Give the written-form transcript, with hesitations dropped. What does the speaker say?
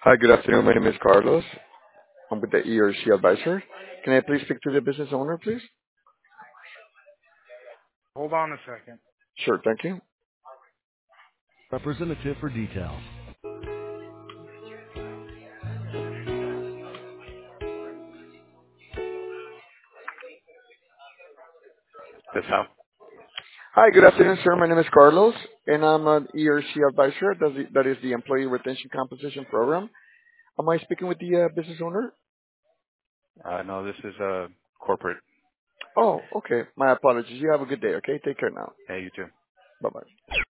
Hi, good afternoon. My name is Carlos. I'm with the ERC advisor. Can I please speak to the business owner, please? Hold on a second. Sure, thank you. Representative for details. This how? Hi, good afternoon, sir. My name is Carlos, and I'm an ERC advisor. That is the Employee Retention Compensation Program. Am I speaking with the business owner? No, this is corporate. Oh, okay. My apologies. You have a good day, okay? Take care now. Hey, you too. Bye-bye.